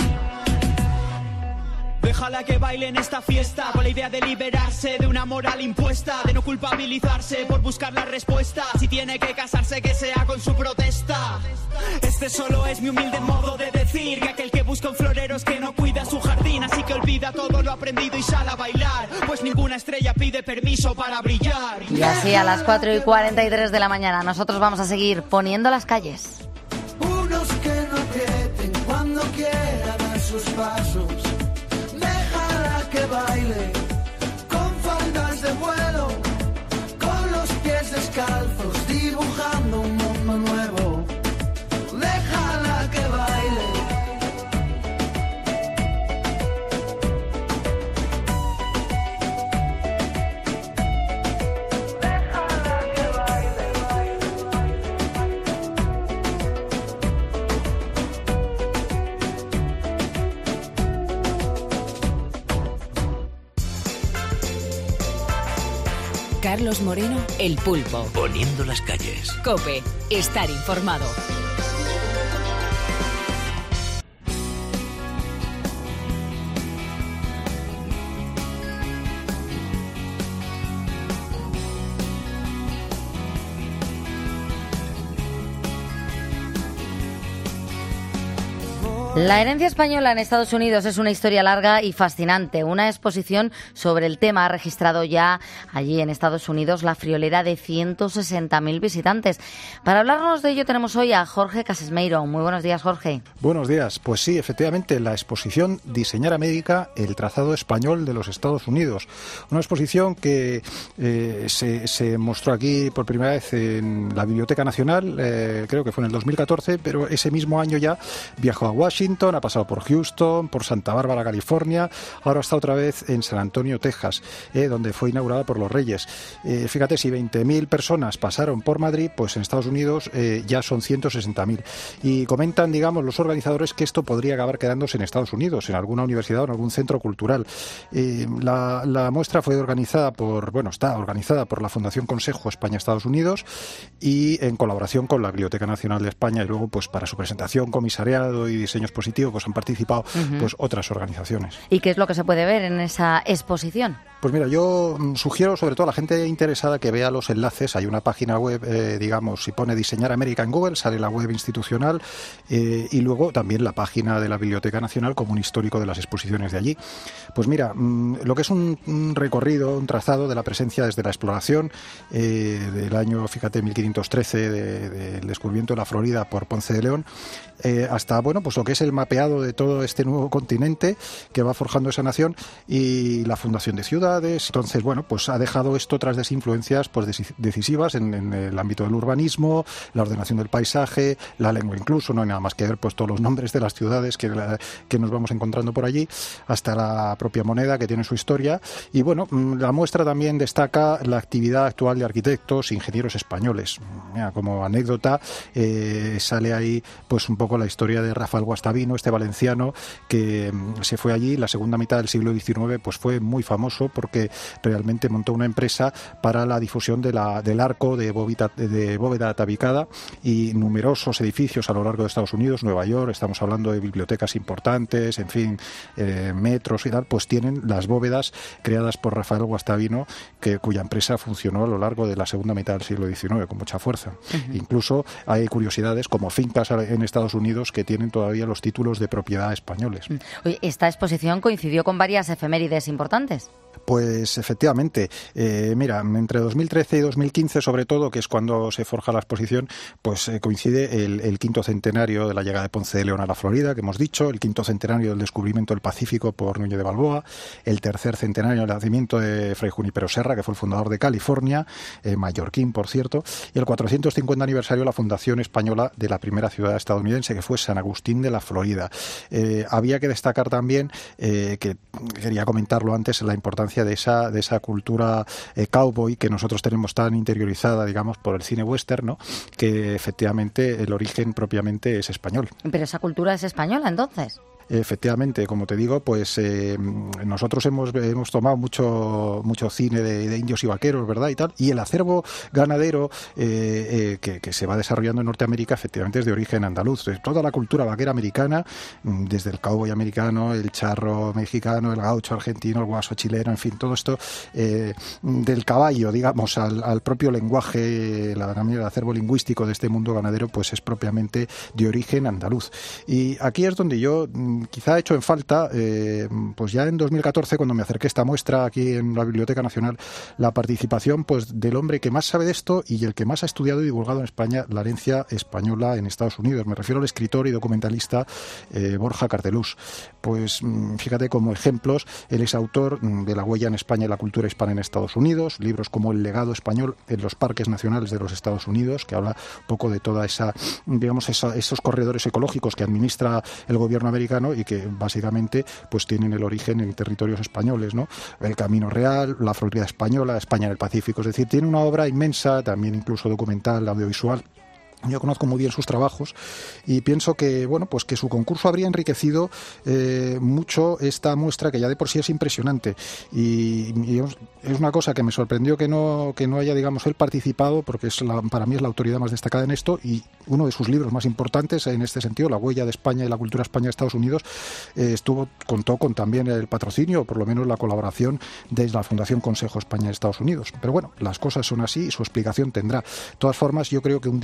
Déjala que baile en esta fiesta con la idea de liberarse de una moral impuesta, de no culpabilizarse por buscar la respuesta. Si tiene que casarse, que sea con su protesta. Este solo es mi humilde modo de decir que aquel que busca un florero es que no cuida su jardín. Así que olvida todo lo aprendido y sale a bailar, pues ninguna estrella pide permiso para brillar. Y así a las cuatro y cuarenta y tres de la mañana nosotros vamos a seguir poniendo las calles. Unos que no aprieten cuando quiera dar sus pasos. Déjala que baile con faldas de vuelo, con los pies descalzos, dibujando un mundo nuevo. Déjala que baile. Carlos Moreno, El Pulpo. Poniendo las calles. COPE, estar informado. La herencia española en Estados Unidos es una historia larga y fascinante. Una exposición sobre el tema ha registrado ya allí en Estados Unidos la friolera de ciento sesenta mil visitantes. Para hablarnos de ello tenemos hoy a Jorge Casesmeiro. Muy buenos días, Jorge. Buenos días. Pues sí, efectivamente, la exposición Diseñar América, el trazado español de los Estados Unidos. Una exposición que eh, se, se mostró aquí por primera vez en la Biblioteca Nacional, eh, creo que fue en el dos mil catorce, pero ese mismo año ya viajó a Washington, ha pasado por Houston, por Santa Bárbara, California, ahora está otra vez en San Antonio, Texas, eh, donde fue inaugurada por los Reyes. Eh, fíjate, si veinte mil personas pasaron por Madrid, pues en Estados Unidos eh, ya son ciento sesenta mil. Y comentan, digamos, los organizadores que esto podría acabar quedándose en Estados Unidos, en alguna universidad o en algún centro cultural. Eh, la, la muestra fue organizada por, bueno, está organizada por la Fundación Consejo España-Estados Unidos y en colaboración con la Biblioteca Nacional de España, y luego, pues para su presentación, comisariado y diseños positivos, pues han participado uh-huh. pues otras organizaciones. ¿Y qué es lo que se puede ver en esa exposición? Pues mira, yo sugiero sobre todo a la gente interesada que vea los enlaces. Hay una página web, eh, digamos, si pone Diseñar América en Google, sale la web institucional eh, y luego también la página de la Biblioteca Nacional como un histórico de las exposiciones de allí. Pues mira, mmm, lo que es un, un recorrido, un trazado de la presencia desde la exploración eh, del año, fíjate, mil quinientos trece, del de, de descubrimiento de la Florida por Ponce de León, eh, hasta, bueno, pues lo que es el mapeado de todo este nuevo continente que va forjando esa nación y la fundación de ciudades. Entonces, bueno, pues ha dejado esto tras de influencias pues decisivas en, en el ámbito del urbanismo, la ordenación del paisaje, la lengua incluso, no hay nada más que ver pues todos los nombres de las ciudades que, la, que nos vamos encontrando por allí, hasta la propia moneda que tiene su historia. Y bueno, la muestra también destaca la actividad actual de arquitectos e ingenieros españoles. Mira, como anécdota, eh, sale ahí pues un poco la historia de Rafael Guastavino, este valenciano que se fue allí la segunda mitad del siglo diecinueve, pues fue muy famoso porque realmente montó una empresa para la difusión de la, del arco de bóveda, de bóveda tabicada y numerosos edificios a lo largo de Estados Unidos, Nueva York, estamos hablando de bibliotecas importantes, en fin, eh, metros y tal, pues tienen las bóvedas creadas por Rafael Guastavino, que, cuya empresa funcionó a lo largo de la segunda mitad del siglo diecinueve con mucha fuerza. Uh-huh. Incluso hay curiosidades como fincas en Estados Unidos que tienen todavía los títulos de propiedad españoles. Oye, esta exposición coincidió con varias efemérides importantes. Pues efectivamente, eh, mira, entre dos mil trece y dos mil quince sobre todo, que es cuando se forja la exposición, pues eh, coincide el, el quinto centenario de la llegada de Ponce de León a la Florida, que hemos dicho, el quinto centenario del descubrimiento del Pacífico por Núñez de Balboa, el tercer centenario del nacimiento de Fray Junípero Serra, que fue el fundador de California, eh, mallorquín, por cierto, y el cuatrocientos cincuenta aniversario de la fundación española de la primera ciudad estadounidense, que fue San Agustín de la Florida. Eh, había que destacar también, eh, que quería comentarlo antes, la importancia de esa, de esa cultura eh, cowboy que nosotros tenemos tan interiorizada, digamos, por el cine western, ¿no? Que efectivamente el origen propiamente es español. Pero esa cultura es española, entonces. Efectivamente, como te digo, pues eh, nosotros hemos, hemos tomado mucho mucho cine de, de indios y vaqueros, ¿verdad? Y tal, y el acervo ganadero eh, eh, que, que se va desarrollando en Norteamérica efectivamente es de origen andaluz. Toda la cultura vaquera americana, desde el cowboy americano, el charro mexicano, el gaucho argentino, el guaso chileno, en fin, todo esto eh, del caballo, digamos, al, al propio lenguaje, la, también el acervo lingüístico de este mundo ganadero, pues es propiamente de origen andaluz. Y aquí es donde yo quizá he hecho en falta, eh, pues ya en dos mil catorce, cuando me acerqué a esta muestra aquí en la Biblioteca Nacional, la participación pues del hombre que más sabe de esto y el que más ha estudiado y divulgado en España la herencia española en Estados Unidos. Me refiero al escritor y documentalista eh, Borja Cardelús. Pues fíjate, como ejemplos, él es autor de La huella en España y la cultura hispana en Estados Unidos, libros como El legado español en los parques nacionales de los Estados Unidos, que habla un poco de toda esa, digamos, esa, esos corredores ecológicos que administra el gobierno americano y que básicamente pues tienen el origen en territorios españoles, ¿no? El Camino Real, la Florida española, España en el Pacífico, es decir, tiene una obra inmensa, también incluso documental, audiovisual. Yo conozco muy bien sus trabajos y pienso que, bueno, pues que su concurso habría enriquecido eh, mucho esta muestra, que ya de por sí es impresionante. Y, y es una cosa que me sorprendió que no que no haya, digamos, él participado, porque es la, para mí es la autoridad más destacada en esto, y uno de sus libros más importantes en este sentido, La huella de España y la cultura española de Estados Unidos, eh, estuvo contó con también el patrocinio, o por lo menos la colaboración de la Fundación Consejo España de Estados Unidos. Pero bueno, las cosas son así y su explicación tendrá. De todas formas, yo creo que un día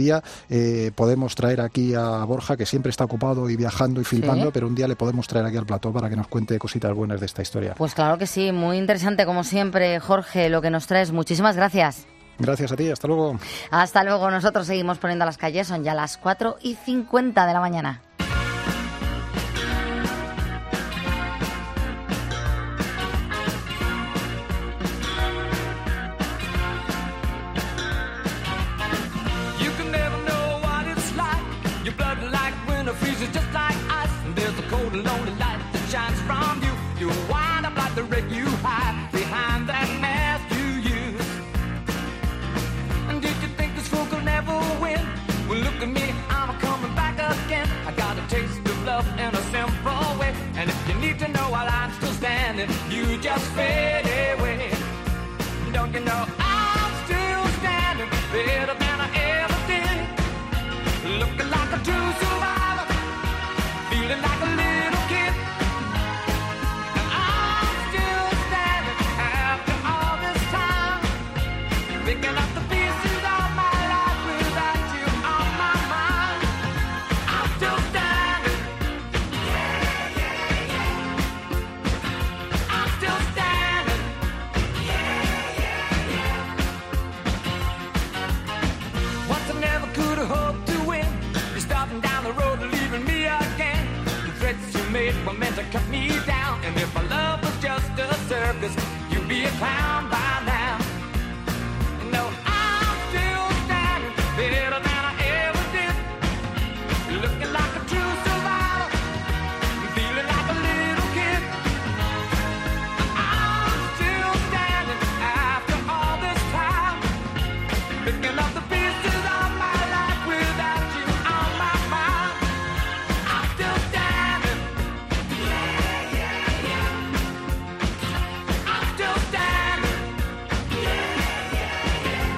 eh, podemos traer aquí a Borja, que siempre está ocupado y viajando y filmando, Sí. pero un día le podemos traer aquí al plató para que nos cuente cositas buenas de esta historia. Pues claro que sí, muy interesante como siempre, Jorge, lo que nos traes. Muchísimas gracias. Gracias a ti, hasta luego. Hasta luego, nosotros seguimos poniendo las calles, son ya las cuatro y cincuenta de la mañana. You can never know what it's like. Your blood like winter freezes just like ice. And there's a cold and lonely light that shines from you. You wind up like the wreck you hide behind that mask you use. And did you think this fool could never win? Well, look at me, I'm coming back again. I got a taste of love in a simple way. And if you need to know while I'm still standing, you just fade away. Don't you know I'm still standing better than I ever did? Looking like a true survivor, feeling like a little kid. And I'm still standing after all this time, picking up the pieces of my life without you on my mind. I'm still standing. Yeah, yeah, yeah. I'm still standing. Once I never could have hoped to win. You're starting down the road and leaving me again. The threats you made were meant to cut me down. And if my love was just a circus, you'd be a clown by now. No, I'm still standing better than I ever did. Looking like a true survivor, feeling like a little kid. I'm still standing after all this time, picking up the pieces of my life without you on my mind. I'm still standing. Yeah, yeah, yeah. I'm still standing. Yeah, yeah, yeah.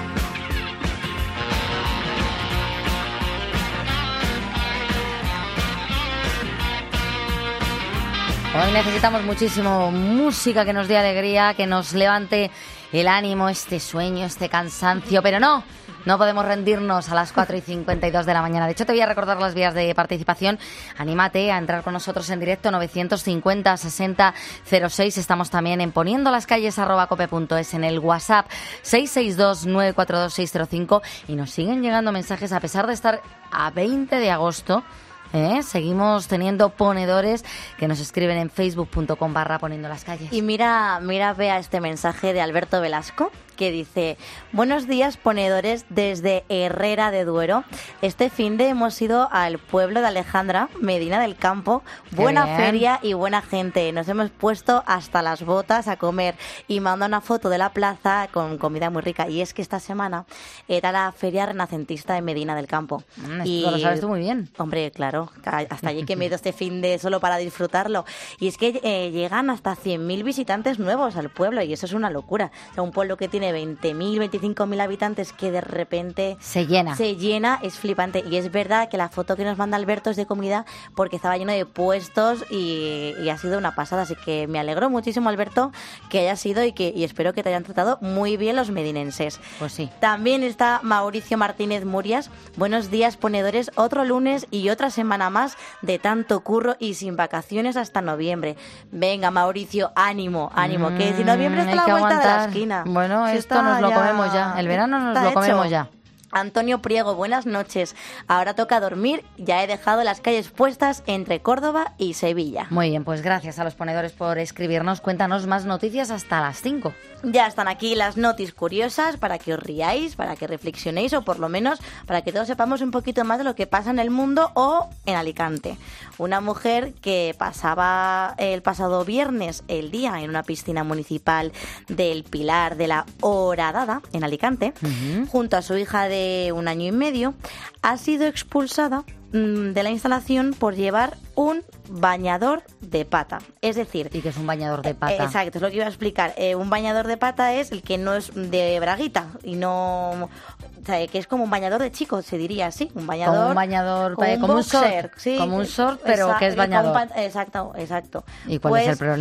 Hoy necesitamos muchísimo música que nos dé alegría, que nos levante el ánimo, este sueño, este cansancio, pero no, no podemos rendirnos a las cuatro y cincuenta y dos de la mañana. De hecho, te voy a recordar las vías de participación. Anímate a entrar con nosotros en directo, novecientos cincuenta sesenta cero seis. Estamos también en poniendo las calles arroba cope punto es, en el WhatsApp seis seis dos nueve cuatro dos seis cero cinco, y nos siguen llegando mensajes a pesar de estar a veinte de agosto. ¿Eh? Seguimos teniendo ponedores que nos escriben en facebook punto com barra poniendo las calles. Y mira, mira, vea este mensaje de Alberto Velasco, que dice: buenos días, ponedores, desde Herrera de Duero. Este finde hemos ido al pueblo de Alejandra, Medina del Campo. Buena bien. feria y buena gente. Nos hemos puesto hasta las botas a comer, y manda una foto de la plaza con comida muy rica. Y es que esta semana era la feria renacentista de Medina del Campo. Mm, esto y lo sabes tú muy bien. Hombre, claro, hasta allí que me he ido este finde solo para disfrutarlo. Y es que eh, llegan hasta cien mil visitantes nuevos al pueblo, y eso es una locura. O sea, un pueblo que tiene veinte mil, veinticinco mil habitantes, que de repente se llena. Se llena, es flipante. Y es verdad que la foto que nos manda Alberto es de comida, porque estaba lleno de puestos y, y ha sido una pasada. Así que me alegro muchísimo, Alberto, que hayas ido, y, que, y espero que te hayan tratado muy bien los medinenses. Pues sí. También está Mauricio Martínez Murias. Buenos días, ponedores. Otro lunes y otra semana más de tanto curro y sin vacaciones hasta noviembre. Venga, Mauricio, ánimo, ánimo, mm, que si noviembre está a la vuelta aguantar. de la esquina. Bueno, si esto nos lo ya... comemos ya. El verano nos lo hecho. comemos ya. Antonio Priego, buenas noches. Ahora toca dormir. Ya he dejado las calles puestas entre Córdoba y Sevilla. Muy bien, pues gracias a los ponedores por escribirnos. Cuéntanos más noticias hasta las cinco. Ya están aquí las notis curiosas para que os riáis, para que reflexionéis, o por lo menos para que todos sepamos un poquito más de lo que pasa en el mundo o en Alicante. Una mujer que pasaba el pasado viernes el día en una piscina municipal del Pilar de la Horadada, en Alicante, uh-huh. junto a su hija de un año y medio, ha sido expulsada mmm, de la instalación por llevar un bañador de pata. Es decir... ¿Y qué es un bañador de pata? Eh, exacto, es lo que iba a explicar. Eh, un bañador de pata es el que no es de braguita y no... O sea, que es como un bañador de chicos, se diría así. Un bañador... Como un bañador... Como, eh, como un short, boxer, sí. Como un short, pero exacto, que es bañador. Exacto, exacto. ¿Y cuál pues, es el problema?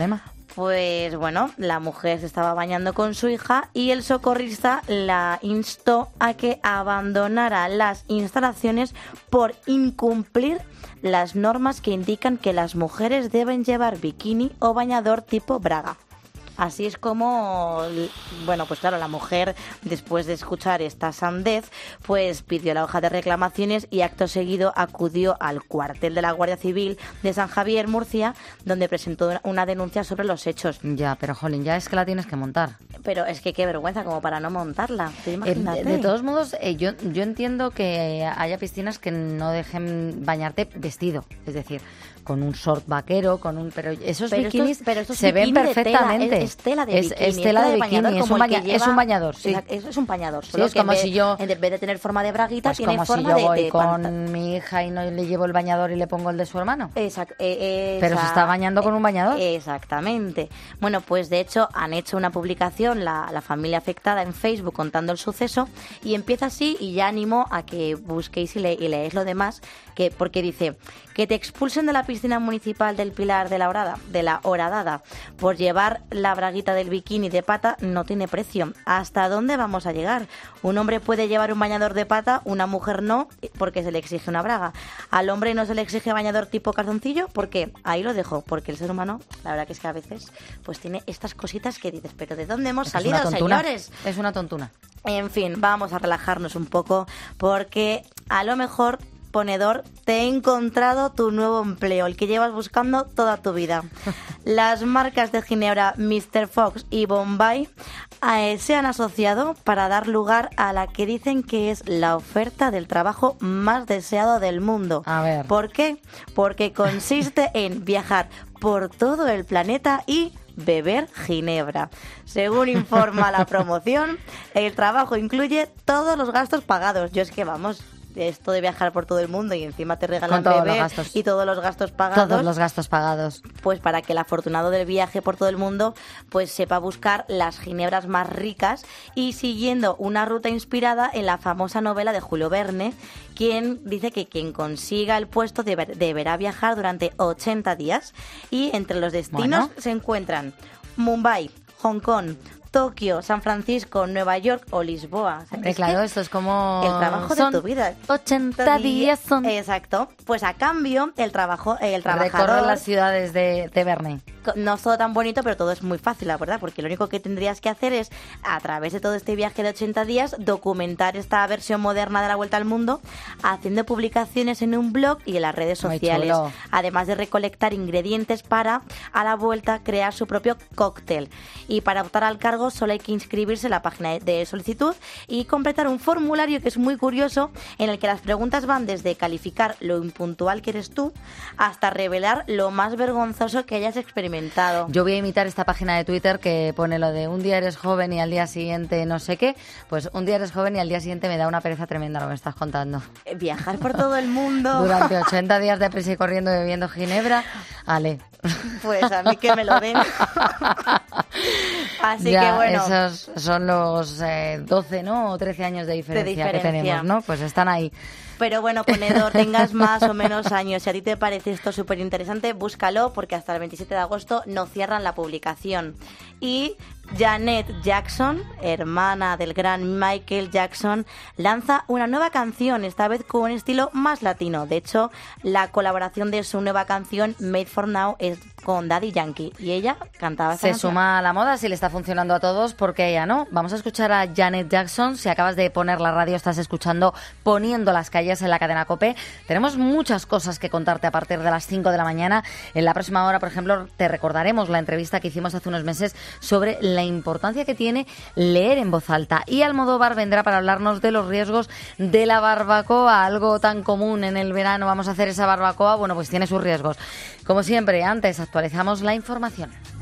Pues bueno, la mujer se estaba bañando con su hija y el socorrista la instó a que abandonara las instalaciones por incumplir las normas que indican que las mujeres deben llevar bikini o bañador tipo braga. Así es como, bueno, pues claro, la mujer, después de escuchar esta sandez, pues pidió la hoja de reclamaciones y acto seguido acudió al cuartel de la Guardia Civil de San Javier, Murcia, donde presentó una denuncia sobre los hechos. Ya, pero jolín, ya es que la tienes que montar. Pero es que qué vergüenza como para no montarla, ¿te imaginas? Eh, de, de todos modos, eh, yo, yo entiendo que haya piscinas que no dejen bañarte vestido, es decir, con un short vaquero, con un pero esos pero bikinis estos, pero estos se ven bikini de perfectamente. Tela, es, es tela de es, bikini, es tela de, de bikini, bañador, es un, baña, lleva, es un bañador, sí. Es, es un bañador, Sí, solo es que como en vez, si yo, en vez de tener forma de braguita, pues tiene como forma si yo de, voy de con panta. mi hija y no le llevo el bañador y le pongo el de su hermano. Exacto. Eh, pero esa, se está bañando con un bañador. Exactamente. Bueno, pues de hecho han hecho una publicación la, la familia afectada en Facebook contando el suceso y empieza así y ya animo a que busquéis y, le, y leéis lo demás, que porque dice que te expulsen de la piscina municipal del Pilar de la Horada, de la Horadada, por llevar la braguita del bikini de pata no tiene precio. ¿Hasta dónde vamos a llegar? Un hombre puede llevar un bañador de pata, una mujer no, porque se le exige una braga. Al hombre no se le exige bañador tipo calzoncillo, ¿por qué? Ahí lo dejo, porque el ser humano, la verdad que es que a veces pues tiene estas cositas que dices, pero ¿de dónde hemos es salido, una tontuna, señores? Es una tontuna. En fin, vamos a relajarnos un poco, porque a lo mejor, ponedor, te he encontrado tu nuevo empleo, el que llevas buscando toda tu vida. Las marcas de Ginebra míster Fox y Bombay eh, se han asociado para dar lugar a la que dicen que es la oferta del trabajo más deseado del mundo. A ver. ¿Por qué? Porque consiste en viajar por todo el planeta y beber ginebra. Según informa la promoción, el trabajo incluye todos los gastos pagados. Yo es que vamos, esto de viajar por todo el mundo y encima te regalan Con todos beber los gastos. y todos los gastos pagados. Todos los gastos pagados. Pues para que el afortunado del viaje por todo el mundo pues sepa buscar las ginebras más ricas y siguiendo una ruta inspirada en la famosa novela de Julio Verne, quien dice que quien consiga el puesto deber, deberá viajar durante ochenta días y entre los destinos bueno. se encuentran Mumbai, Hong Kong, Tokio, San Francisco, Nueva York o Lisboa. Hombre, claro, esto es como... el trabajo son de tu vida. ochenta días son... Exacto. Pues a cambio, el trabajo, el trabajador... Recorrer las ciudades de, de Verne. No es todo tan bonito, pero todo es muy fácil, la verdad, porque lo único que tendrías que hacer es, a través de todo este viaje de ochenta días, documentar esta versión moderna de la Vuelta al Mundo, haciendo publicaciones en un blog y en las redes Muy sociales, chulo. además de recolectar ingredientes para, a la vuelta, crear su propio cóctel. Y para optar al cargo solo hay que inscribirse en la página de solicitud y completar un formulario que es muy curioso, en el que las preguntas van desde calificar lo impuntual que eres tú hasta revelar lo más vergonzoso que hayas experimentado. Yo voy a imitar esta página de Twitter que pone lo de un día eres joven y al día siguiente no sé qué. Pues un día eres joven y al día siguiente me da una pereza tremenda lo que me estás contando. Viajar por todo el mundo. Durante ochenta días de prisa y corriendo bebiendo ginebra. Ale. Pues a mí que me lo den. Así ya, que bueno. Esos son los eh, doce, ¿no? O trece años de diferencia, de diferencia que tenemos, ¿no? Pues están ahí. Pero bueno, ponedor, tengas más o menos años. Si a ti te parece esto súper interesante, búscalo porque hasta el veintisiete de agosto no cierran la publicación. Y Janet Jackson, hermana del gran Michael Jackson, lanza una nueva canción, esta vez con un estilo más latino. De hecho, la colaboración de su nueva canción, Made for Now, es con Daddy Yankee. Y ella cantaba esta Se canción. suma a la moda, si le está funcionando a todos, porque ella no. Vamos a escuchar a Janet Jackson. Si acabas de poner la radio, estás escuchando Poniendo las calles en la cadena COPE. Tenemos muchas cosas que contarte a partir de las cinco de la mañana. En la próxima hora, por ejemplo, te recordaremos la entrevista que hicimos hace unos meses sobre la importancia que tiene leer en voz alta. Y Almodóvar vendrá para hablarnos de los riesgos de la barbacoa, algo tan común en el verano. Vamos a hacer esa barbacoa, bueno, pues tiene sus riesgos. Como siempre, antes actualizamos la información.